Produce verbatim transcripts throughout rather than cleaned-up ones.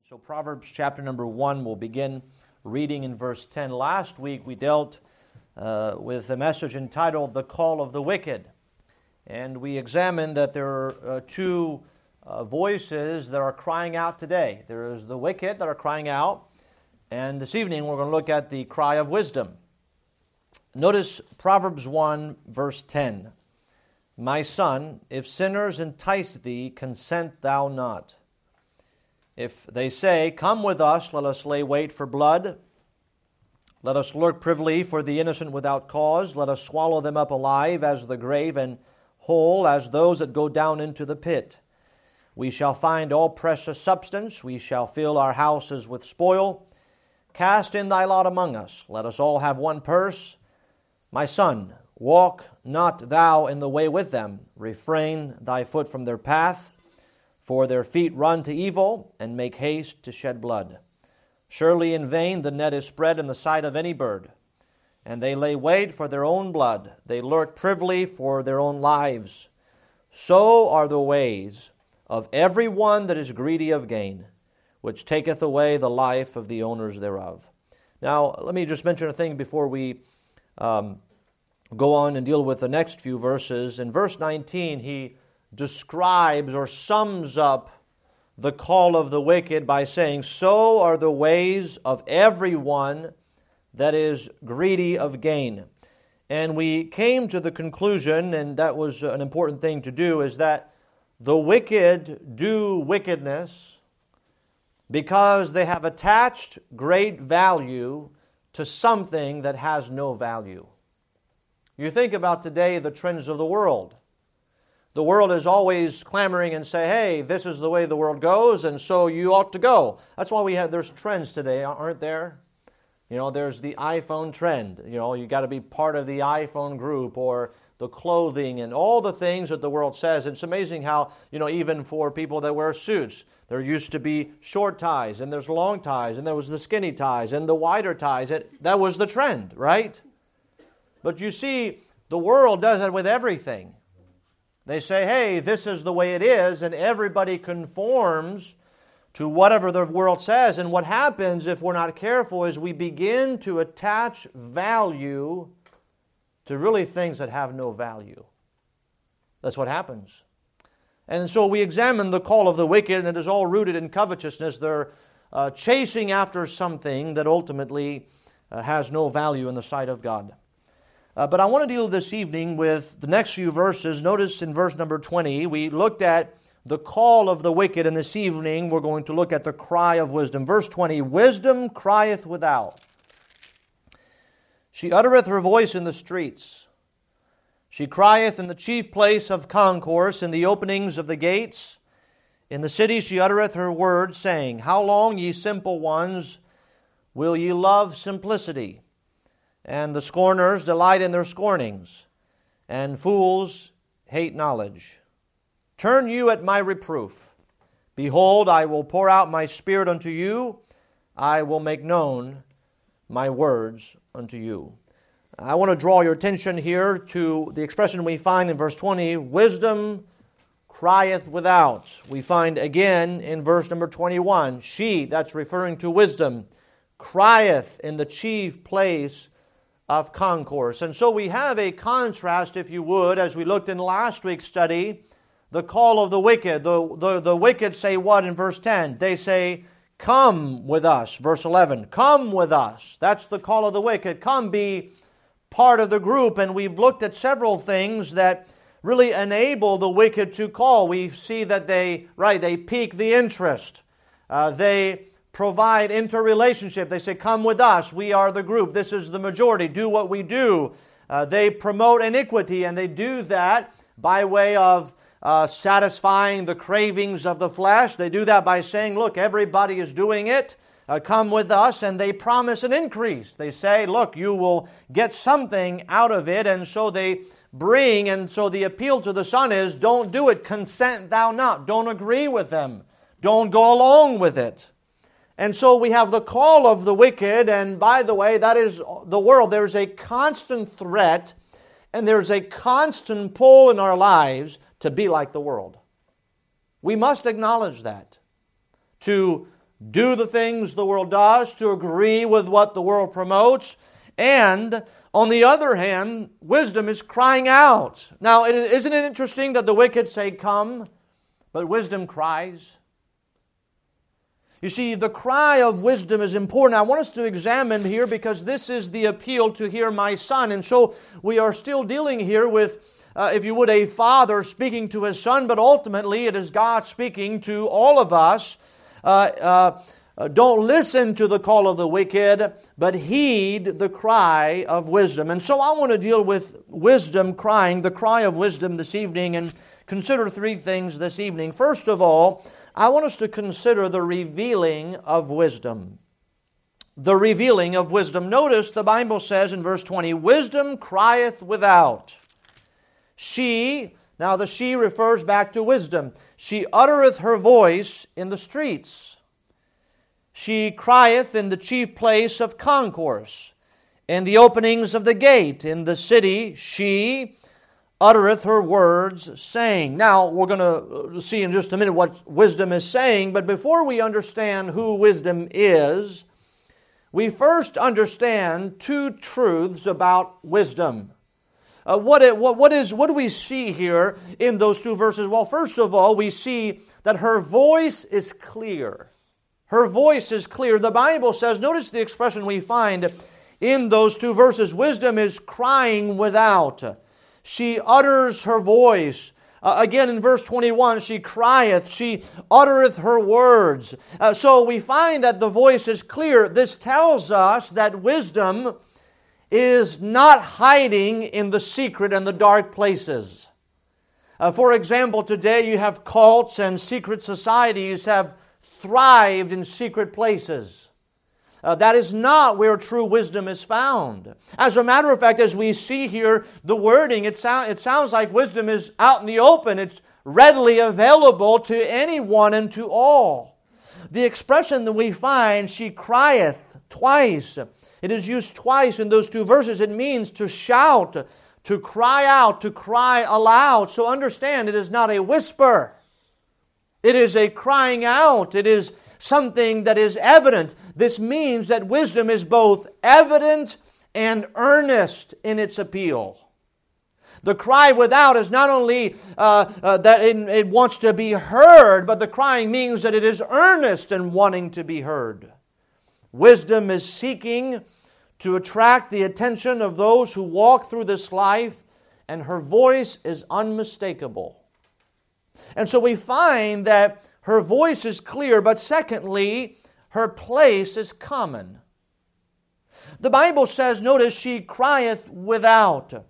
So Proverbs chapter number one, we'll begin reading in verse ten. Last week we dealt uh, with a message entitled The Call of the Wicked. And we examined that there are uh, two uh, voices that are crying out today. There is the wicked that are crying out, and this evening we're going to look at the cry of wisdom. Notice Proverbs one, verse ten. My son, if sinners entice thee, consent thou not. If they say, come with us, let us lay wait for blood. Let us lurk privily for the innocent without cause. Let us swallow them up alive as the grave, and whole as those that go down into the pit. We shall find all precious substance. We shall fill our houses with spoil. Cast in thy lot among us. Let us all have one purse. My son, walk not thou in the way with them. Refrain thy foot from their path. For their feet run to evil, and make haste to shed blood. Surely in vain the net is spread in the sight of any bird, and they lay wait for their own blood. They lurk privily for their own lives. So are the ways of every one that is greedy of gain, which taketh away the life of the owners thereof. Now, let me just mention a thing before we um, go on and deal with the next few verses. In verse nineteen, he describes or sums up the call of the wicked by saying, so are the ways of everyone that is greedy of gain. And we came to the conclusion, and that was an important thing to do, is that the wicked do wickedness because they have attached great value to something that has no value. You think about today the trends of the world. The world is always clamoring and say, hey, this is the way the world goes, and so you ought to go. That's why we have, there's trends today, aren't there? You know, there's the iPhone trend. You know, you got to be part of the iPhone group, or the clothing and all the things that the world says. It's amazing how, you know, even for people that wear suits, there used to be short ties, and there's long ties, and there was the skinny ties, and the wider ties. It, that was the trend, right? But you see, the world does it with everything. They say, hey, this is the way it is, and everybody conforms to whatever the world says. And what happens if we're not careful is we begin to attach value to really things that have no value. That's what happens. And so we examine the call of the wicked, and it is all rooted in covetousness. They're uh, chasing after something that ultimately uh, has no value in the sight of God. Uh, but I want to deal this evening with the next few verses. Notice in verse number twenty, we looked at the call of the wicked, and this evening we're going to look at the cry of wisdom. Verse twenty, wisdom crieth without. She uttereth her voice in the streets. She crieth in the chief place of concourse, in the openings of the gates. In the city she uttereth her word, saying, how long, ye simple ones, will ye love simplicity? And the scorners delight in their scornings, and fools hate knowledge. Turn you at my reproof. Behold, I will pour out my spirit unto you. I will make known my words unto you. I want to draw your attention here to the expression we find in verse twenty, wisdom crieth without. We find again in verse number twenty-one, she, that's referring to wisdom, crieth in the chief place of concourse. And so we have a contrast, if you would, as we looked in last week's study, the call of the wicked. The, the, the wicked say what in verse ten? They say, come with us. Verse eleven, come with us. That's the call of the wicked. Come be part of the group. And we've looked at several things that really enable the wicked to call. We see that they, right, they pique the interest. Uh, they provide interrelationship. They say, come with us. We are the group. This is the majority. Do what we do. Uh, they promote iniquity, and they do that by way of uh, satisfying the cravings of the flesh. They do that by saying, look, everybody is doing it. Uh, come with us, and they promise an increase. They say, look, you will get something out of it, and so they bring, and so the appeal to the son is, don't do it. Consent thou not. Don't agree with them. Don't go along with it. And so we have the call of the wicked, and by the way, that is the world. There's a constant threat, and there's a constant pull in our lives to be like the world. We must acknowledge that. To do the things the world does, to agree with what the world promotes. And on the other hand, wisdom is crying out. Now, isn't it interesting that the wicked say, "Come," but wisdom cries? You see, the cry of wisdom is important. I want us to examine here because this is the appeal to "Hear my son." And so we are still dealing here with, uh, if you would, a father speaking to his son, but ultimately it is God speaking to all of us. Uh, uh, don't listen to the call of the wicked, but heed the cry of wisdom. And so I want to deal with wisdom crying, the cry of wisdom this evening, and consider three things this evening. First of all, I want us to consider the revealing of wisdom. The revealing of wisdom. Notice the Bible says in verse twenty, "Wisdom crieth without. She," now the she refers back to wisdom, "she uttereth her voice in the streets. She crieth in the chief place of concourse, in the openings of the gate. In the city she uttereth her words, saying." Now, we're going to see in just a minute what wisdom is saying, but before we understand who wisdom is, we first understand two truths about wisdom. Uh, what, it, what, what, is, what do we see here in those two verses? Well, first of all, we see that her voice is clear. Her voice is clear. The Bible says, notice the expression we find in those two verses, wisdom is crying without. She utters her voice. Uh, again in verse twenty-one, she crieth, she uttereth her words. Uh, so we find that the voice is clear. This tells us that wisdom is not hiding in the secret and the dark places. Uh, for example, today you have cults and secret societies have thrived in secret places. Uh, that is not where true wisdom is found. As a matter of fact, as we see here, the wording, it, sound, it sounds like wisdom is out in the open. It's readily available to anyone and to all. The expression that we find, "she crieth," twice. It is used twice in those two verses. It means to shout, to cry out, to cry aloud. So understand, it is not a whisper. It is a crying out. It is something that is evident. This means that wisdom is both evident and earnest in its appeal. The cry without is not only uh, uh, that it, it wants to be heard, but the crying means that it is earnest and wanting to be heard. Wisdom is seeking to attract the attention of those who walk through this life, and her voice is unmistakable. And so we find that her voice is clear, but secondly, her place is common. The Bible says, notice, she crieth without.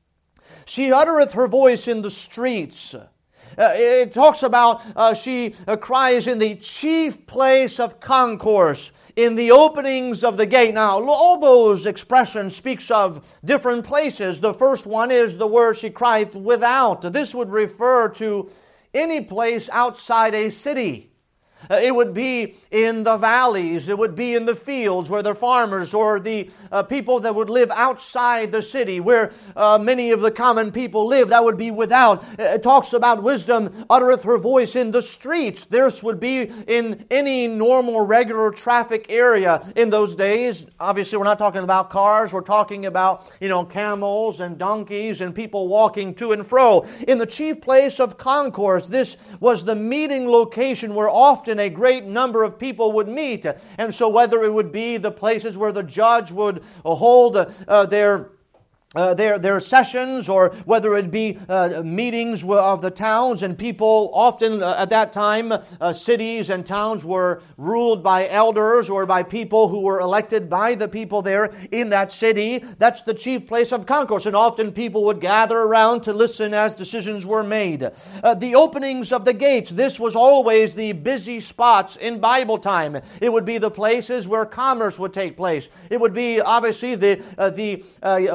She uttereth her voice in the streets. Uh, it talks about uh, she uh, cries in the chief place of concourse, in the openings of the gate. Now, all those expressions speaks of different places. The first one is the word "she crieth without." This would refer to any place outside a city. Uh, it would be in the valleys, it would be in the fields where the farmers or the uh, people that would live outside the city, where uh, many of the common people live. That would be without. It talks about wisdom uttereth her voice in the streets. This would be in any normal, regular traffic area in those days. Obviously, we're not talking about cars. We're talking about, you know, camels and donkeys and people walking to and fro. In the chief place of concourse, this was the meeting location where often a great number of people would meet. And so whether it would be the places where the judge would hold uh, their Uh, their, their sessions, or whether it be uh, meetings of the towns, and people often uh, at that time, uh, cities and towns were ruled by elders or by people who were elected by the people there in that city. That's the chief place of concourse, and often people would gather around to listen as decisions were made. Uh, the openings of the gates, this was always the busy spots in Bible time. It would be the places where commerce would take place. It would be obviously the, uh, the uh, openings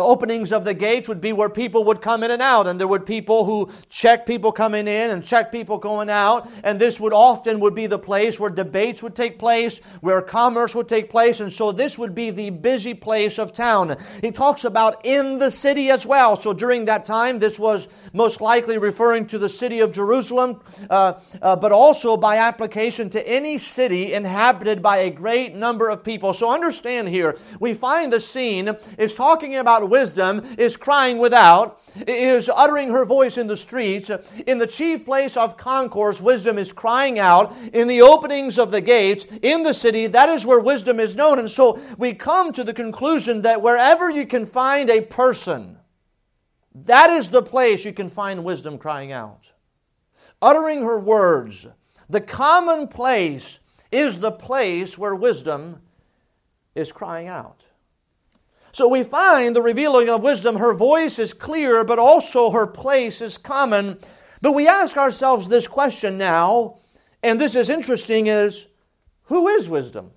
openings of the gates would be where people would come in and out, and there would people who check people coming in and check people going out, and this would often would be the place where debates would take place, where commerce would take place, and so this would be the busy place of town. He talks about in the city as well. So during that time, this was most likely referring to the city of Jerusalem, uh, uh, but also by application to any city inhabited by a great number of people. So understand here, we find the scene is talking about wisdom, is crying without, is uttering her voice in the streets. In the chief place of concourse, wisdom is crying out. In the openings of the gates, in the city, that is where wisdom is known. And so we come to the conclusion that wherever you can find a person, that is the place you can find wisdom crying out. Uttering her words. The common place is the place where wisdom is crying out. So we find the revealing of wisdom, her voice is clear, but also her place is common. But we ask ourselves this question now, and this is interesting, is who is wisdom?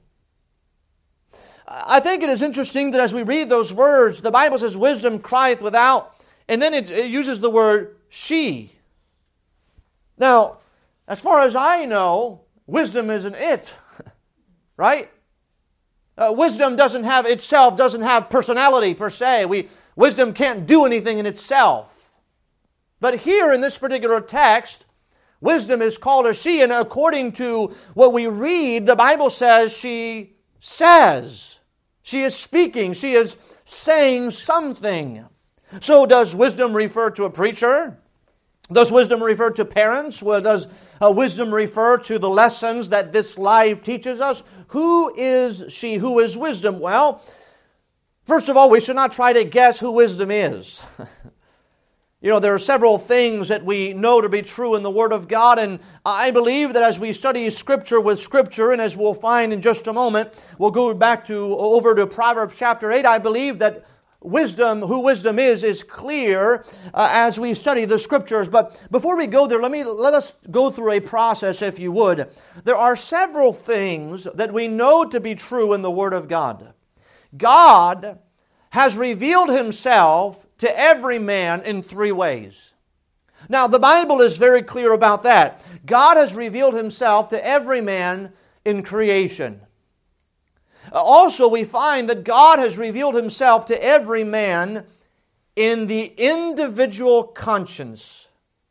I think it is interesting that as we read those words, the Bible says wisdom crieth without, and then it, it uses the word she. Now, as far as I know, wisdom is an it, right? Uh, wisdom doesn't have itself, doesn't have personality per se. We, wisdom can't do anything in itself. But here in this particular text, wisdom is called a she, and according to what we read, the Bible says she says. She is speaking. She is saying something. So does wisdom refer to a preacher? Does wisdom refer to parents? Well, does uh, wisdom refer to the lessons that this life teaches us? Who is she? Who is wisdom? Well, first of all, we should not try to guess who wisdom is. You know, there are several things that we know to be true in the Word of God, and I believe that as we study Scripture with Scripture, and as we'll find in just a moment, we'll go back to over to Proverbs chapter eight. I believe that wisdom, who wisdom is, is clear uh, as we study the Scriptures. But before we go there, let me let us go through a process, if you would. There are several things that we know to be true in the Word of God. God has revealed Himself to every man in three ways. Now, the Bible is very clear about that. God has revealed Himself to every man in creation. Also, we find that God has revealed Himself to every man in the individual conscience.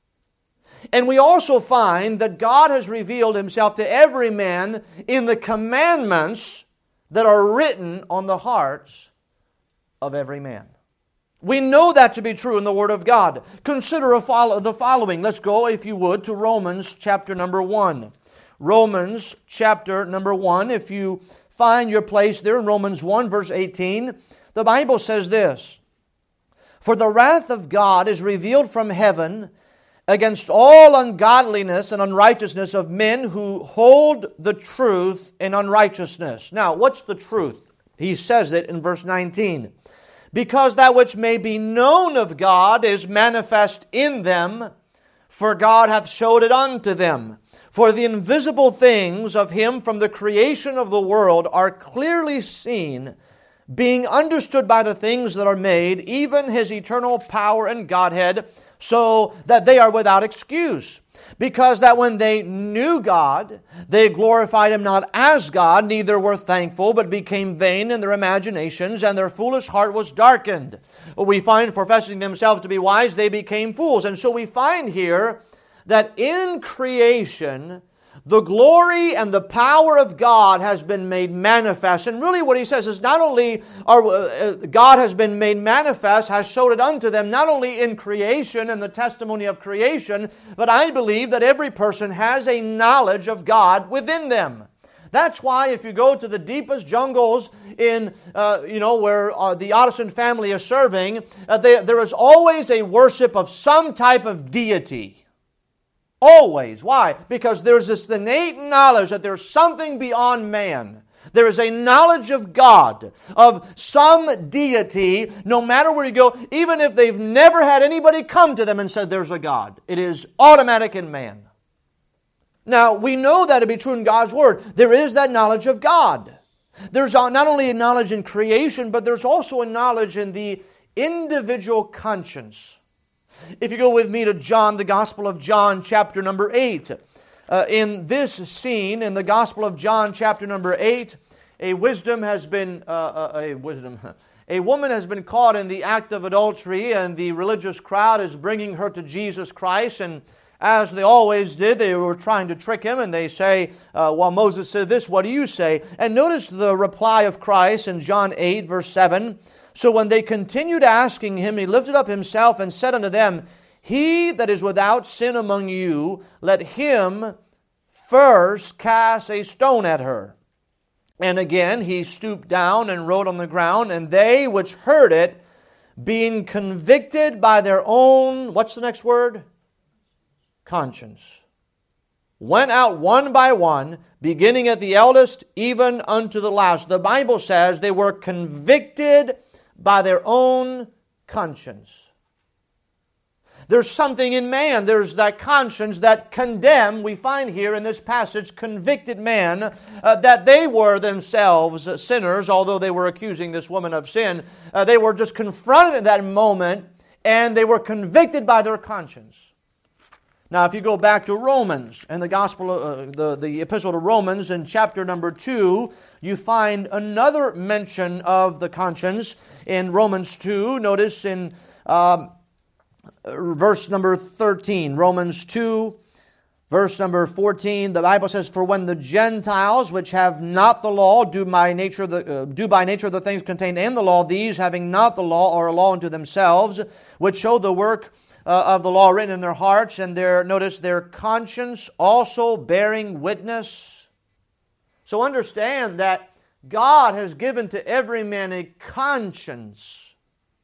And we also find that God has revealed Himself to every man in the commandments that are written on the hearts of every man. We know that to be true in the Word of God. Consider a follow, the following. Let's go, if you would, to Romans chapter number one. Romans chapter number one, if you find your place there in Romans one, verse eighteen, the Bible says this: For the wrath of God is revealed from heaven against all ungodliness and unrighteousness of men who hold the truth in unrighteousness. Now, what's the truth? He says it in verse nineteen. Because that which may be known of God is manifest in them, for God hath showed it unto them. For the invisible things of Him from the creation of the world are clearly seen, being understood by the things that are made, even His eternal power and Godhead, so that they are without excuse. Because that when they knew God, they glorified Him not as God, neither were thankful, but became vain in their imaginations, and their foolish heart was darkened. We find, professing themselves to be wise, they became fools. And so we find here that in creation, the glory and the power of God has been made manifest. And really what he says is not only are, uh, God has been made manifest, has showed it unto them, not only in creation and the testimony of creation, but I believe that every person has a knowledge of God within them. That's why if you go to the deepest jungles in, uh, you know, where uh, the Ottoson family is serving, uh, they, there is always a worship of some type of deity. Always. Why? Because there's this innate knowledge that there's something beyond man. There is a knowledge of God, of some deity, no matter where you go, even if they've never had anybody come to them and said there's a God. It is automatic in man. Now, we know that to be true in God's Word. There is that knowledge of God. There's not only a knowledge in creation, but there's also a knowledge in the individual conscience. If you go with me to John, the Gospel of John, chapter number eight. Uh, in this scene, in the Gospel of John, chapter number eight, a wisdom has been, uh, a wisdom, a woman has been caught in the act of adultery, and the religious crowd is bringing her to Jesus Christ, and as they always did, they were trying to trick him, and they say, uh, well, Moses said this, what do you say? And notice the reply of Christ in John eight, verse seven. So when they continued asking him, he lifted up himself and said unto them, He that is without sin among you, let him first cast a stone at her. And again he stooped down and wrote on the ground, and they which heard it, being convicted by their own, what's the next word? Conscience, went out one by one, beginning at the eldest, even unto the last. The Bible says they were convicted by their own conscience. There's something in man. There's that conscience that condemn, we find here in this passage, convicted man, uh, that they were themselves sinners, although they were accusing this woman of sin. Uh, they were just confronted at that moment, and they were convicted by their conscience. Now, if you go back to Romans and the Gospel, uh, the, the Epistle to Romans in chapter number two, you find another mention of the conscience in Romans two. Notice in um, verse number thirteen, Romans two, verse number fourteen, the Bible says, For when the Gentiles, which have not the law, do by nature the, uh, do by nature the things contained in the law, these, having not the law, are a law unto themselves, which show the work Uh, of the law written in their hearts, and their, notice, their conscience also bearing witness. So understand that God has given to every man a conscience.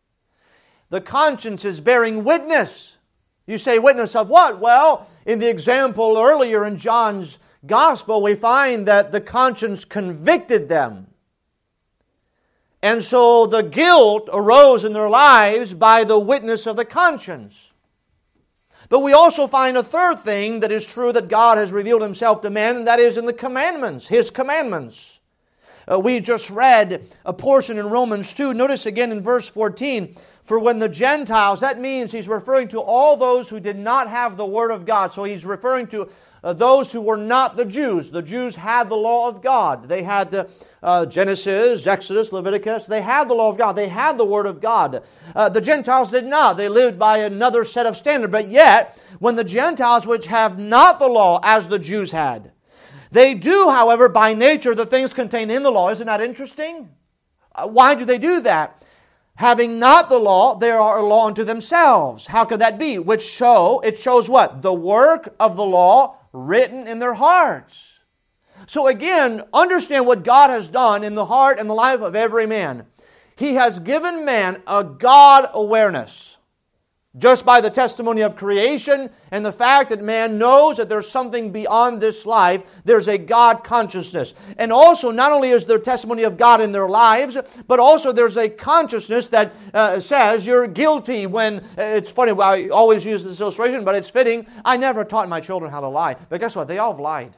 The conscience is bearing witness. You say, witness of what? Well, in the example earlier in John's Gospel, we find that the conscience convicted them. And so the guilt arose in their lives by the witness of the conscience. But we also find a third thing that is true, that God has revealed Himself to man, and that is in the commandments, His commandments. Uh, we just read a portion in Romans two. Notice again in verse fourteen, For when the Gentiles, that means He's referring to all those who did not have the Word of God. So He's referring to uh, those who were not the Jews. The Jews had the law of God. They had the Uh, Genesis, Exodus, Leviticus, they had the law of God. They had the Word of God. Uh, the Gentiles did not. They lived by another set of standard. But yet, when the Gentiles, which have not the law as the Jews had, they do, however, by nature, the things contained in the law. Isn't that interesting? Uh, why do they do that? Having not the law, they are a law unto themselves. How could that be? Which show, it shows what? The work of the law written in their hearts. So again, understand what God has done in the heart and the life of every man. He has given man a God awareness. Just by the testimony of creation and the fact that man knows that there's something beyond this life, there's a God consciousness. And also, not only is there testimony of God in their lives, but also there's a consciousness that uh, says you're guilty when, uh, it's funny, I always use this illustration, but it's fitting. I never taught my children how to lie. But guess what? They all have lied.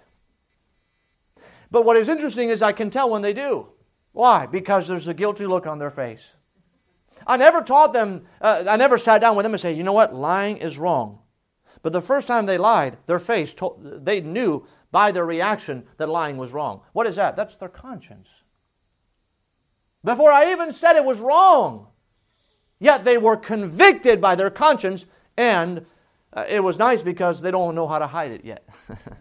But what is interesting is I can tell when they do. Why? Because there's a guilty look on their face. I never taught them, uh, I never sat down with them and said, you know what, lying is wrong. But the first time they lied, their face, told, they knew by their reaction that lying was wrong. What is that? That's their conscience. Before I even said it was wrong, yet they were convicted by their conscience, and uh, it was nice because they don't know how to hide it yet.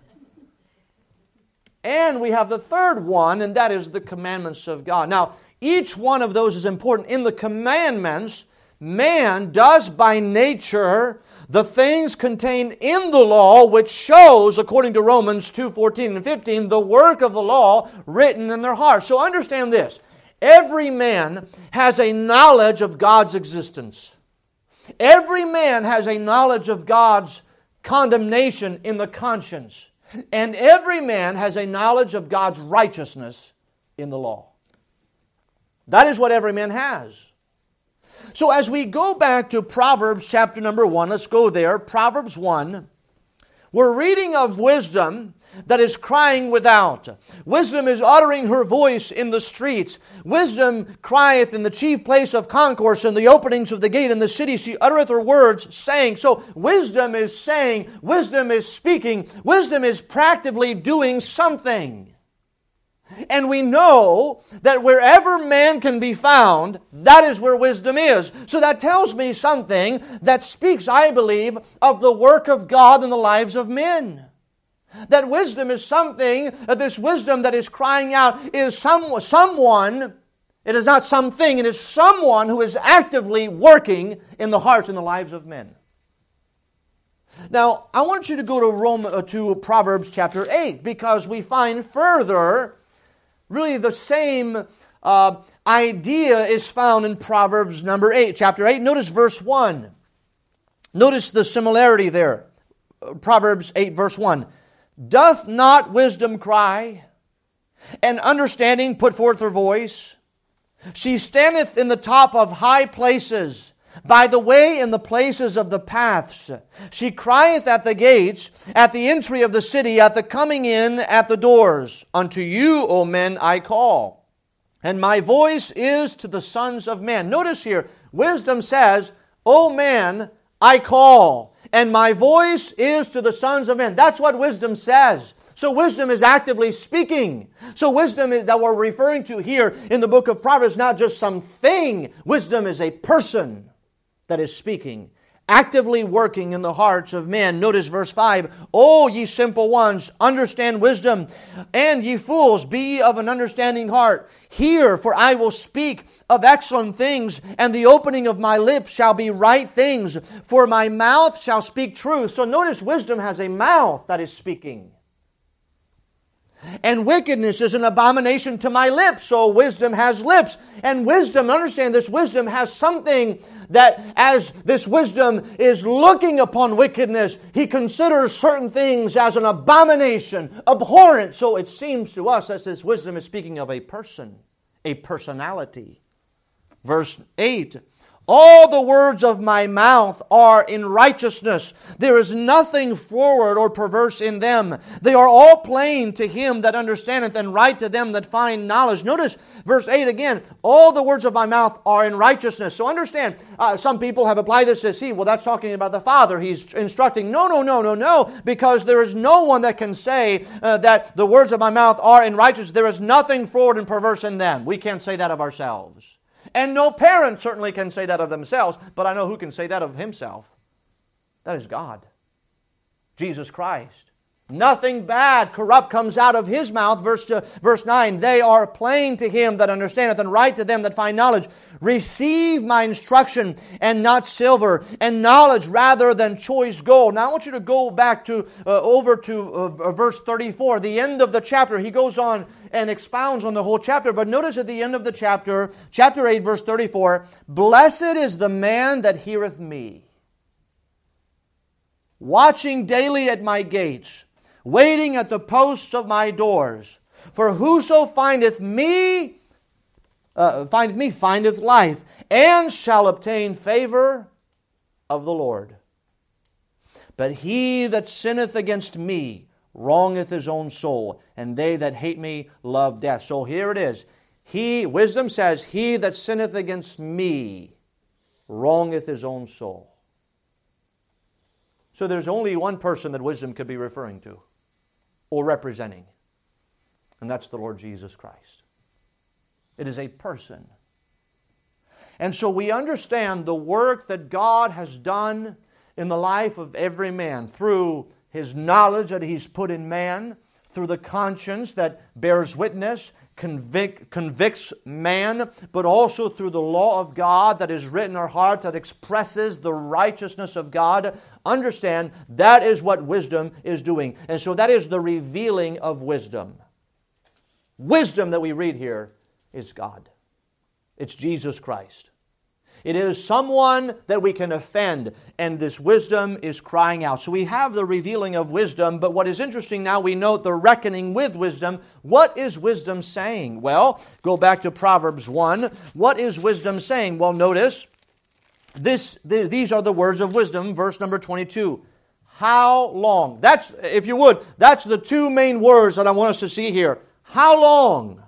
And we have the third one, and that is the commandments of God. Now, each one of those is important. In the commandments, man does by nature the things contained in the law, which shows, according to Romans two fourteen and fifteen, the work of the law written in their hearts. So understand this. Every man has a knowledge of God's existence. Every man has a knowledge of God's condemnation in the conscience. And every man has a knowledge of God's righteousness in the law. That is what every man has. So as we go back to Proverbs chapter number one, let's go there. Proverbs one. We're reading of wisdom that is crying without. Wisdom is uttering her voice in the streets. Wisdom crieth in the chief place of concourse, in the openings of the gate in the city. She uttereth her words, saying. So wisdom is saying, wisdom is speaking, wisdom is practically doing something. And we know that wherever man can be found, that is where wisdom is. So that tells me something that speaks, I believe, of the work of God in the lives of men. That wisdom is something, that this wisdom that is crying out is some, someone, it is not something, it is someone who is actively working in the hearts and the lives of men. Now, I want you to go to Rome, uh, to Proverbs chapter eight, because we find further really the same uh, idea is found in Proverbs number eight, chapter eight. Notice verse one. Notice the similarity there. Proverbs eight, verse one. Doth not wisdom cry, and understanding put forth her voice? She standeth in the top of high places, by the way in the places of the paths. She crieth at the gates, at the entry of the city, at the coming in at the doors. Unto you, O men, I call, and my voice is to the sons of men. Notice here, wisdom says, O man, I call, and my voice is to the sons of men. That's what wisdom says. So wisdom is actively speaking. So wisdom is, that we're referring to here in the book of Proverbs, not just something. Wisdom is a person that is speaking, actively working in the hearts of men. Notice verse five. O ye simple ones, understand wisdom, and ye fools, be ye of an understanding heart. Hear, for I will speak of excellent things, and the opening of my lips shall be right things, for my mouth shall speak truth. So notice wisdom has a mouth that is speaking. And wickedness is an abomination to my lips. So wisdom has lips. And wisdom, understand this, wisdom has something that as this wisdom is looking upon wickedness, he considers certain things as an abomination, abhorrent. So it seems to us that this wisdom is speaking of a person, a personality. Verse eight. All the words of my mouth are in righteousness. There is nothing forward or perverse in them. They are all plain to him that understandeth, and right to them that find knowledge. Notice verse eight again. All the words of my mouth are in righteousness. So understand, uh, some people have applied this to see, well, that's talking about the Father. He's instructing. No, no, no, no, no. Because there is no one that can say uh, that the words of my mouth are in righteousness. There is nothing forward and perverse in them. We can't say that of ourselves. And no parent certainly can say that of themselves, but I know who can say that of himself. That is God. Jesus Christ. Nothing bad, corrupt comes out of His mouth. Verse, to, verse nine, they are plain to him that understandeth, and right to them that find knowledge. Receive my instruction, and not silver, and knowledge rather than choice gold. Now I want you to go back to uh, over to uh, verse thirty-four, the end of the chapter. He goes on and expounds on the whole chapter. But notice at the end of the chapter, chapter eight, verse thirty-four, blessed is the man that heareth me, watching daily at my gates, waiting at the posts of my doors. For whoso findeth me, uh, findeth me, findeth life, and shall obtain favor of the Lord. But he that sinneth against me wrongeth his own soul, and they that hate me love death. So here it is. He, wisdom says, he that sinneth against me wrongeth his own soul. So there's only one person that wisdom could be referring to or representing, and that's the Lord Jesus Christ. It is a person. And so we understand the work that God has done in the life of every man through His knowledge that He's put in man, through the conscience that bears witness, convict, convicts man, but also through the law of God that is written in our hearts that expresses the righteousness of God. Understand, that is what wisdom is doing. And so that is the revealing of wisdom. Wisdom that we read here is God. It's Jesus Christ. It is someone that we can offend, and this wisdom is crying out. So we have the revealing of wisdom, but what is interesting now, we note the reckoning with wisdom. What is wisdom saying? Well, go back to Proverbs one. What is wisdom saying? Well, notice, this, th- these are the words of wisdom, verse number twenty-two. How long? That's, if you would, that's the two main words that I want us to see here. How long?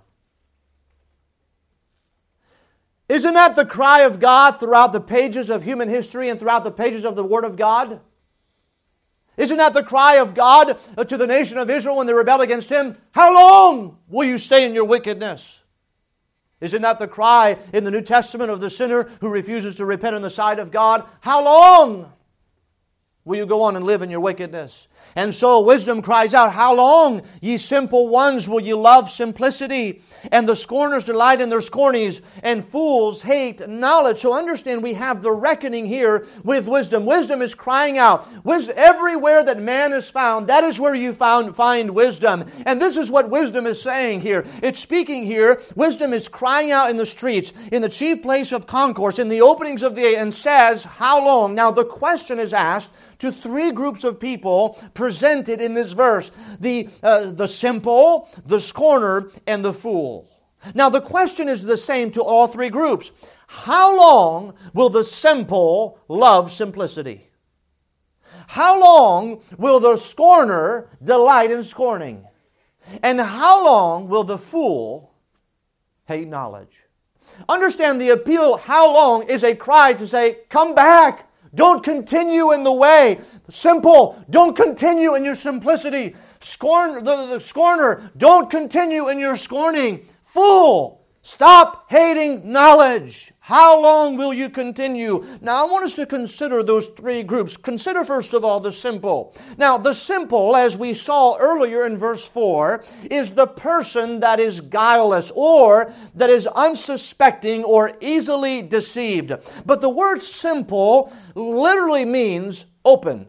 Isn't that the cry of God throughout the pages of human history and throughout the pages of the Word of God? Isn't that the cry of God to the nation of Israel when they rebelled against Him? How long will you stay in your wickedness? Isn't that the cry in the New Testament of the sinner who refuses to repent in the sight of God? How long will you go on and live in your wickedness? And so wisdom cries out, how long, ye simple ones, will ye love simplicity? And the scorners delight in their scornings, and fools hate knowledge. So understand, we have the reckoning here with wisdom. Wisdom is crying out. Wisdom, everywhere that man is found, that is where you found, find wisdom. And this is what wisdom is saying here. It's speaking here. Wisdom is crying out in the streets, in the chief place of concourse, in the openings of the, and says, how long? Now the question is asked to three groups of people presented in this verse. The, uh, the simple, the scorner, and the fool. Now the question is the same to all three groups. How long will the simple love simplicity? How long will the scorner delight in scorning? And how long will the fool hate knowledge? Understand, the appeal, how long, is a cry to say, come back. Don't continue in the way. Simple, don't continue in your simplicity. Scorn, the, the scorner, don't continue in your scorning. Fool, stop hating knowledge. How long will you continue? Now I want us to consider those three groups. Consider first of all the simple. Now the simple, as we saw earlier in verse four, is the person that is guileless or that is unsuspecting or easily deceived. But the word simple literally means open.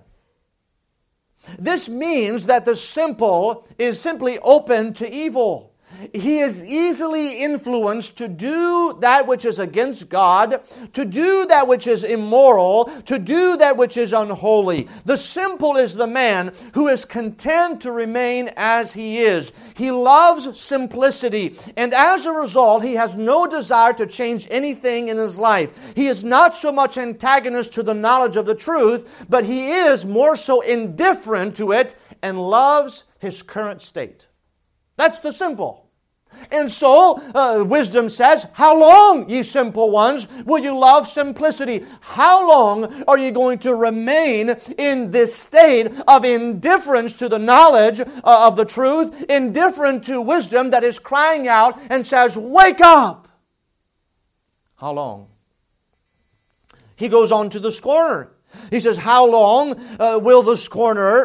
This means that the simple is simply open to evil. He is easily influenced to do that which is against God, to do that which is immoral, to do that which is unholy. The simple is the man who is content to remain as he is. He loves simplicity, and as a result, he has no desire to change anything in his life. He is not so much antagonist to the knowledge of the truth, but he is more so indifferent to it and loves his current state. That's the simple. And so, uh, wisdom says, how long, ye simple ones, will you love simplicity? How long are you going to remain in this state of indifference to the knowledge uh, of the truth, indifferent to wisdom that is crying out and says, wake up? How long? He goes on to the scorner. He says, how long uh, will the scorner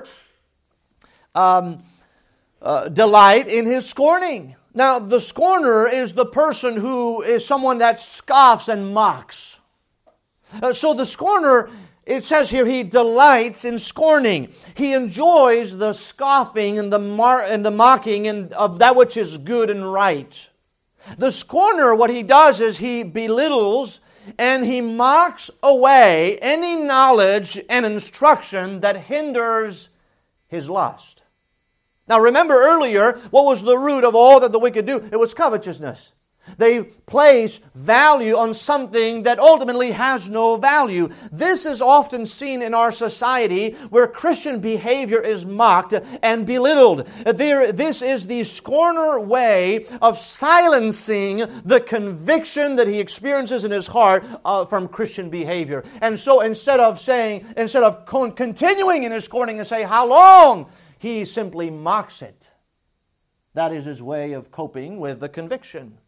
um, uh, delight in his scorning? Now, the scorner is the person who is someone that scoffs and mocks. Uh, so the scorner, it says here, he delights in scorning. He enjoys the scoffing and the mar- and the mocking and of that which is good and right. The scorner, what he does is he belittles and he mocks away any knowledge and instruction that hinders his lust. Now remember earlier, what was the root of all that the wicked do? It was covetousness. They place value on something that ultimately has no value. This is often seen in our society where Christian behavior is mocked and belittled. There, this is the scorner way of silencing the conviction that he experiences in his heart uh, from Christian behavior. And so instead of saying, instead of con- continuing in his scorning and say, how long? He simply mocks it. That is his way of coping with the conviction.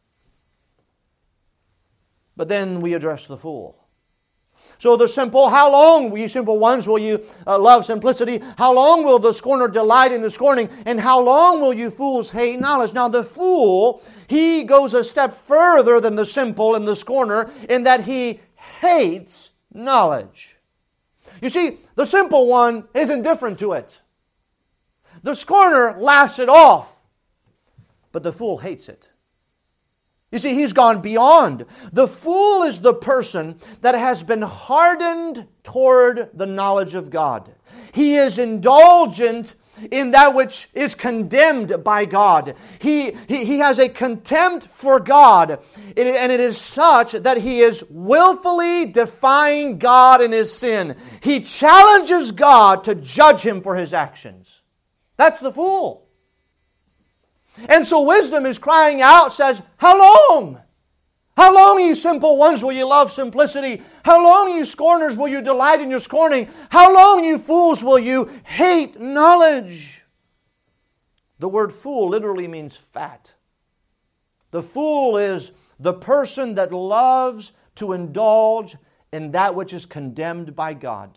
But then we address the fool. So the simple, how long, you simple ones, will you uh, love simplicity? How long will the scorner delight in the scorning? And how long will you fools hate knowledge? Now the fool, he goes a step further than the simple and the scorner in that he hates knowledge. You see, the simple one is indifferent to it. The scorner laughs it off, but the fool hates it. You see, he's gone beyond. The fool is the person that has been hardened toward the knowledge of God. He is indulgent in that which is condemned by God. He, he, he has a contempt for God, it, and it is such that he is willfully defying God in his sin. He challenges God to judge him for his actions. That's the fool. And so wisdom is crying out, says, how long? How long, you simple ones, will you love simplicity? How long, you scorners, will you delight in your scorning? How long, you fools, will you hate knowledge? The word fool literally means fat. The fool is the person that loves to indulge in that which is condemned by God.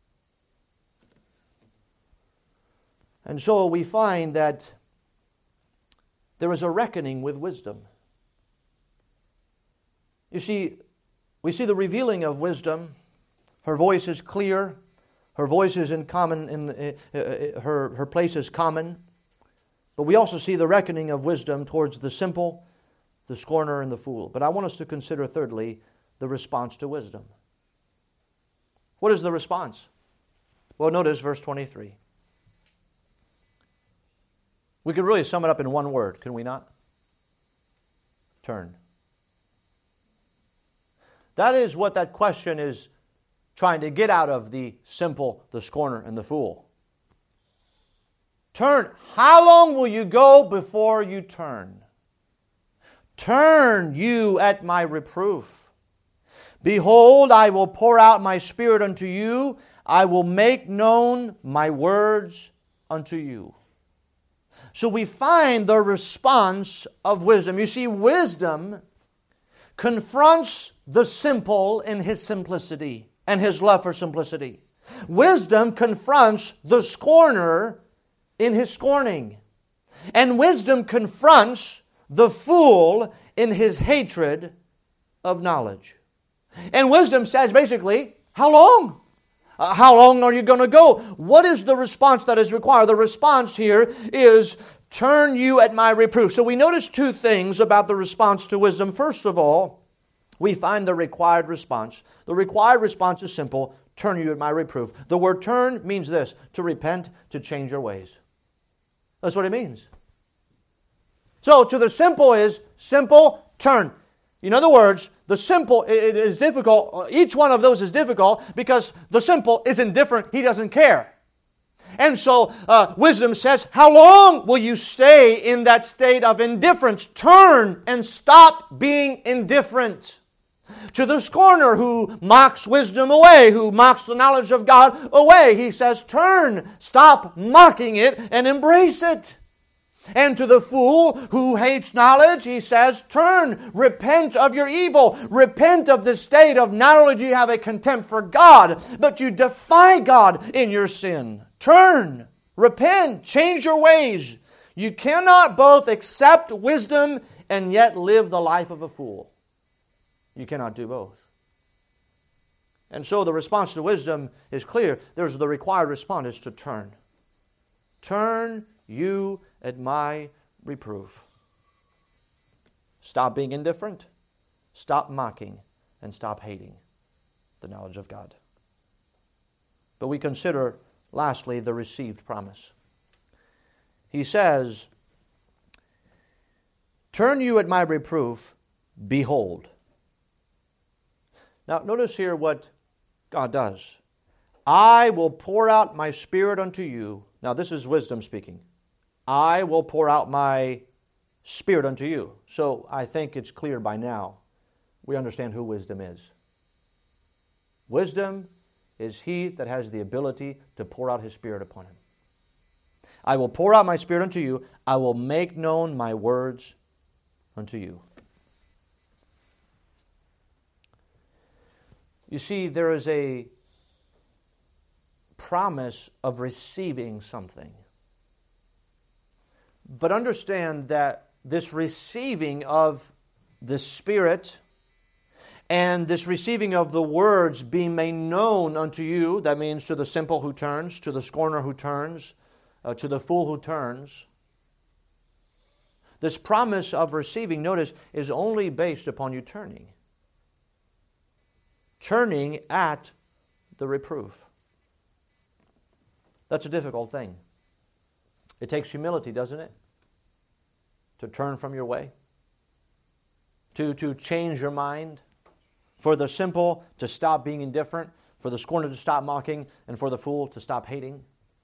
And so we find that there is a reckoning with wisdom. You see, we see the revealing of wisdom. Her voice is clear. Her voice is in common. In the, uh, uh, her her place is common. But we also see the reckoning of wisdom towards the simple, the scorner, and the fool. But I want us to consider, thirdly, the response to wisdom. What is the response? Well, notice verse twenty-three. We could really sum it up in one word, can we not? Turn. That is what that question is trying to get out of the simple, the scorner, and the fool. Turn. How long will you go before you turn? Turn you at my reproof. Behold, I will pour out my Spirit unto you. I will make known my words unto you. So we find the response of wisdom. You see, wisdom confronts the simple in his simplicity and his love for simplicity. Wisdom confronts the scorner in his scorning. And wisdom confronts the fool in his hatred of knowledge. And wisdom says basically, how long? Uh, how long are you going to go? What is the response that is required? The response here is, turn you at my reproof. So we notice two things about the response to wisdom. First of all, we find the required response. The required response is simple, turn you at my reproof. The word turn means this, to repent, to change your ways. That's what it means. So to the simple is, simple, turn. In other words, the simple it is difficult. Each one of those is difficult because the simple is indifferent. He doesn't care. And so uh, wisdom says, how long will you stay in that state of indifference? Turn and stop being indifferent. To the scorner who mocks wisdom away, who mocks the knowledge of God away, he says, turn, stop mocking it and embrace it. And to the fool who hates knowledge, he says, turn, repent of your evil. Repent of the state of not only do you have a contempt for God, but you defy God in your sin. Turn, repent, change your ways. You cannot both accept wisdom and yet live the life of a fool. You cannot do both. And so the response to wisdom is clear. There's the required response is to turn. Turn you at my reproof. Stop being indifferent. Stop mocking. And stop hating the knowledge of God. But we consider, lastly, the received promise. He says, turn you at my reproof, behold. Now, notice here what God does. I will pour out my Spirit unto you. Now, this is wisdom speaking. I will pour out my Spirit unto you. So, I think it's clear by now. We understand who wisdom is. Wisdom is he that has the ability to pour out his Spirit upon him. I will pour out my Spirit unto you. I will make known my words unto you. You see, there is a promise of receiving something. But understand that this receiving of the Spirit and this receiving of the words being made known unto you, that means to the simple who turns, to the scorner who turns, uh, to the fool who turns. This promise of receiving, notice, is only based upon you turning. Turning at the reproof. That's a difficult thing. It takes humility, doesn't it? To turn from your way. To, to change your mind. For the simple to stop being indifferent. For the scorner to stop mocking. And for the fool to stop hating.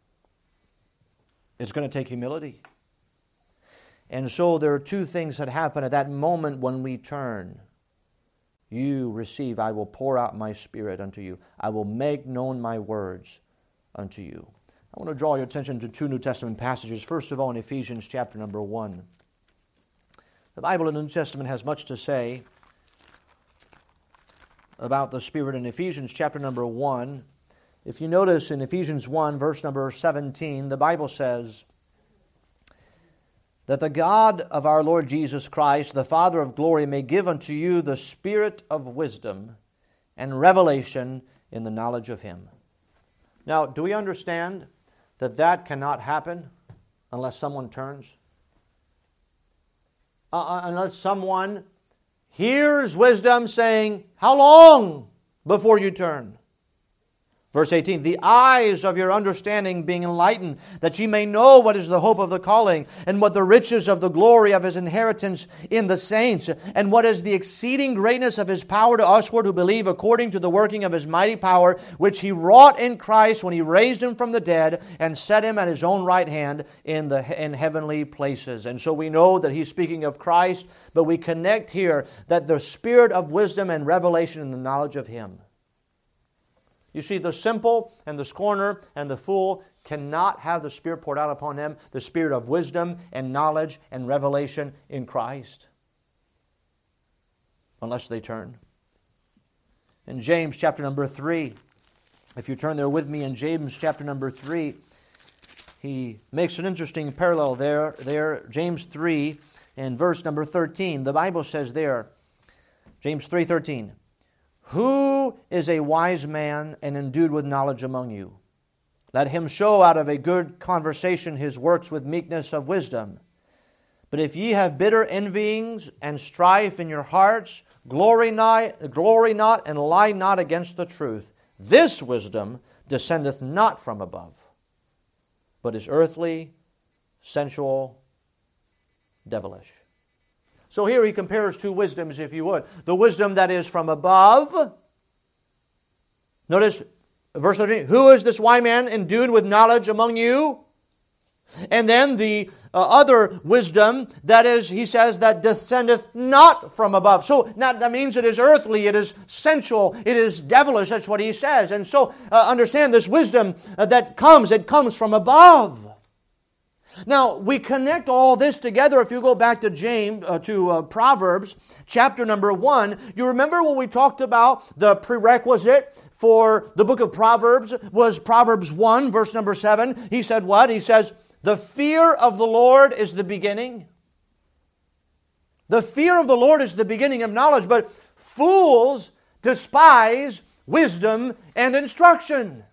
It's going to take humility. And so there are two things that happen at that moment when we turn. You receive, I will pour out my Spirit unto you. I will make known my words unto you. I want to draw your attention to two New Testament passages. First of all, in Ephesians chapter number one. The Bible in the New Testament has much to say about the Spirit in Ephesians chapter number one. If you notice in Ephesians one, verse number seventeen, the Bible says that the God of our Lord Jesus Christ, the Father of glory, may give unto you the spirit of wisdom and revelation in the knowledge of Him. Now, do we understand that that cannot happen unless someone turns? Uh, unless someone hears wisdom saying, how long before you turn? Verse eighteen, the eyes of your understanding being enlightened, that ye may know what is the hope of the calling, and what the riches of the glory of His inheritance in the saints, and what is the exceeding greatness of His power to usward who believe, according to the working of His mighty power, which He wrought in Christ when He raised Him from the dead, and set Him at His own right hand in the in heavenly places. And so we know that He's speaking of Christ, but we connect here that the spirit of wisdom and revelation in the knowledge of Him. You see, the simple and the scorner and the fool cannot have the Spirit poured out upon them, the spirit of wisdom and knowledge and revelation in Christ, unless they turn. In James chapter number three, if you turn there with me in James chapter number three, he makes an interesting parallel there. There, James three and verse number thirteen. The Bible says there, James three thirteen, who is a wise man and endued with knowledge among you? Let him show out of a good conversation his works with meekness of wisdom. But if ye have bitter envyings and strife in your hearts, glory not, glory not and lie not against the truth. This wisdom descendeth not from above, but is earthly, sensual, devilish. So here he compares two wisdoms, if you would. The wisdom that is from above. Notice verse thirteen. Who is this wise man endued with knowledge among you? And then the uh, other wisdom, that is, he says, that descendeth not from above. So now, that means it is earthly, it is sensual, it is devilish. That's what he says. And so uh, understand this wisdom uh, that comes, it comes from above. Now, we connect all this together. If you go back to James, uh, to uh, Proverbs, chapter number one, you remember when we talked about the prerequisite for the book of Proverbs was Proverbs one, verse number seven. He said what? He says, the fear of the Lord is the beginning. The fear of the Lord is the beginning of knowledge, but fools despise wisdom and instruction.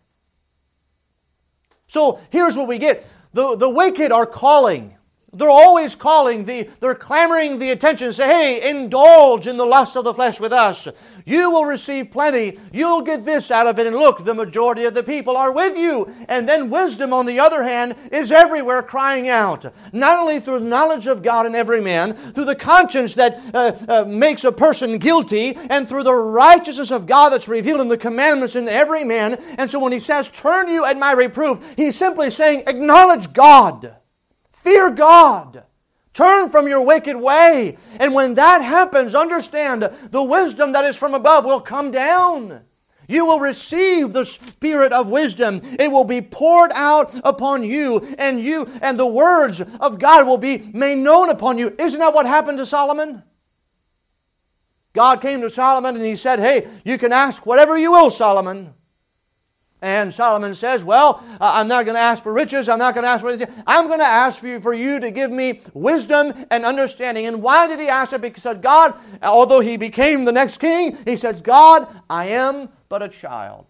So here's what we get. The, the wicked are calling. They're always calling. The, they're clamoring the attention. Say, hey, indulge in the lust of the flesh with us. You will receive plenty. You'll get this out of it. And look, the majority of the people are with you. And then wisdom, on the other hand, is everywhere crying out. Not only through the knowledge of God in every man, through the conscience that uh, uh, makes a person guilty, and through the righteousness of God that's revealed in the commandments in every man. And so when he says, turn you at my reproof, he's simply saying, acknowledge God. Fear God. Turn from your wicked way. And when that happens, understand the wisdom that is from above will come down. You will receive the spirit of wisdom. It will be poured out upon you, and you and the words of God will be made known upon you. Isn't that what happened to Solomon? God came to Solomon and He said, hey, you can ask whatever you will, Solomon. And Solomon says, well, uh, I'm not going to ask for riches. I'm not going to ask for anything. I'm going to ask for you, for you to give me wisdom and understanding. And why did he ask it? Because God, although he became the next king, he says, God, I am but a child.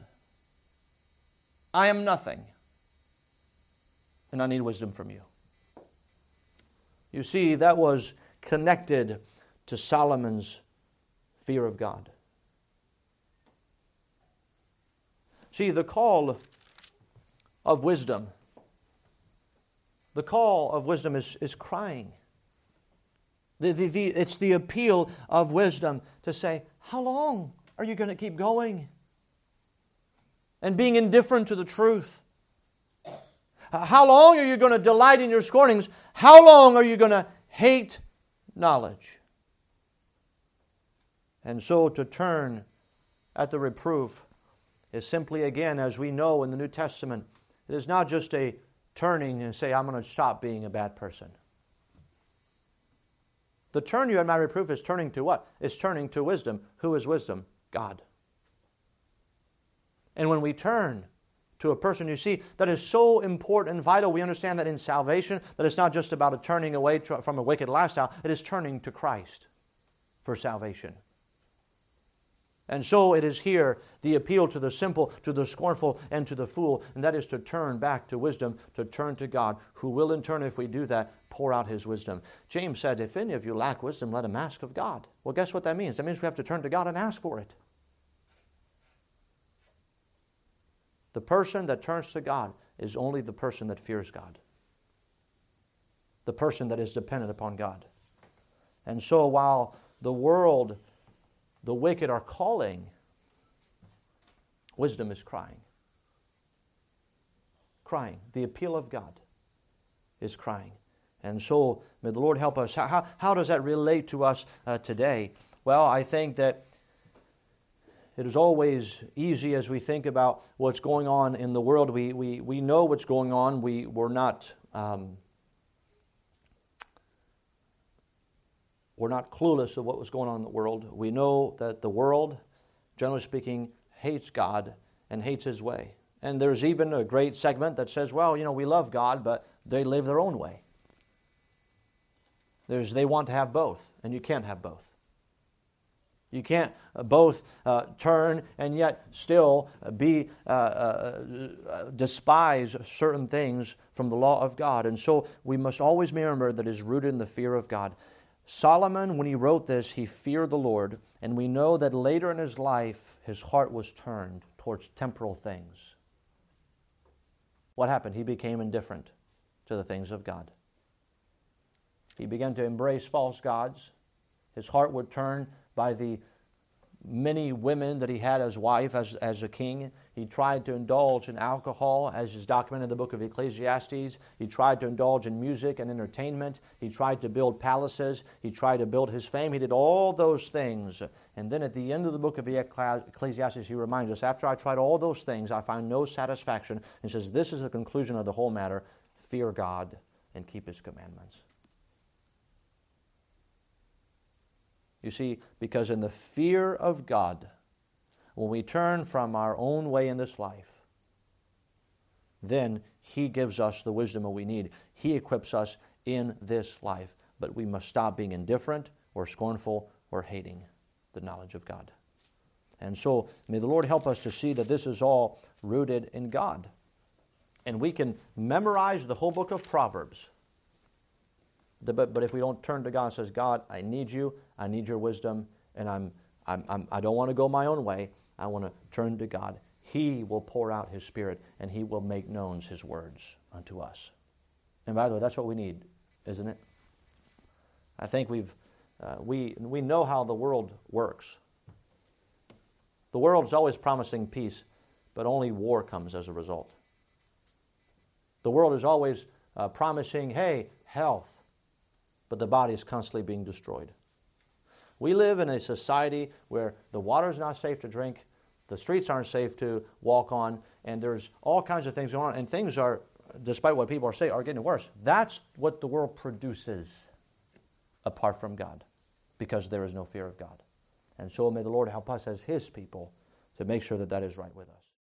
I am nothing. And I need wisdom from you. You see, that was connected to Solomon's fear of God. See, the call of wisdom, The call of wisdom is, is crying. The, the, the, it's the appeal of wisdom to say, how long are you going to keep going? And being indifferent to the truth. How long are you going to delight in your scornings? How long are you going to hate knowledge? And so to turn at the reproof is simply, again, as we know in the New Testament, it is not just a turning and say, I'm going to stop being a bad person. The turn you at my reproof is turning to what? It's turning to wisdom. Who is wisdom? God. And when we turn to a person, you see, that is so important and vital. We understand that in salvation, that it's not just about a turning away from a wicked lifestyle. It is turning to Christ for salvation. And so it is here the appeal to the simple, to the scornful, and to the fool, and that is to turn back to wisdom, to turn to God, who will in turn, if we do that, pour out His wisdom. James said, if any of you lack wisdom, let him ask of God. Well, guess what that means? That means we have to turn to God and ask for it. The person that turns to God is only the person that fears God. The person that is dependent upon God. And so while the world, the wicked are calling, wisdom is crying. Crying. The appeal of God is crying. And so may the Lord help us. How, how, how does that relate to us uh, today? Well, I think that it is always easy as we think about what's going on in the world. We we we know what's going on. We we're not um, we're not clueless of what was going on in the world. We know that the world, generally speaking, hates God and hates His way. And there's even a great segment that says, well, you know, we love God, but they live their own way. There's they want to have both, and you can't have both. You can't uh, both uh, turn and yet still be uh, uh, despise certain things from the law of God. And so we must always remember that it is rooted in the fear of God. Solomon, when he wrote this, he feared the Lord, and we know that later in his life, his heart was turned towards temporal things. What happened? He became indifferent to the things of God. He began to embrace false gods. His heart would turn by the many women that he had as wife, as, as a king. He tried to indulge in alcohol, as is documented in the book of Ecclesiastes. He tried to indulge in music and entertainment. He tried to build palaces. He tried to build his fame. He did all those things. And then at the end of the book of Ecclesiastes, he reminds us, after I tried all those things, I find no satisfaction. And says, this is the conclusion of the whole matter. Fear God and keep His commandments. You see, because in the fear of God, when we turn from our own way in this life, then He gives us the wisdom that we need. He equips us in this life. But we must stop being indifferent or scornful or hating the knowledge of God. And so, may the Lord help us to see that this is all rooted in God. And we can memorize the whole book of Proverbs. But, but if we don't turn to God and says, God, I need you, I need your wisdom, and I'm, I'm, I'm, I don't want to go my own way, I want to turn to God. He will pour out His Spirit, and He will make known His words unto us. And by the way, that's what we need, isn't it? I think we've, uh, we, we know how the world works. The world is always promising peace, but only war comes as a result. The world is always uh, promising, hey, health, but the body is constantly being destroyed. We live in a society where the water is not safe to drink, the streets aren't safe to walk on, and there's all kinds of things going on, and things are, despite what people are saying, are getting worse. That's what the world produces apart from God, because there is no fear of God. And so may the Lord help us as His people to make sure that that is right with us.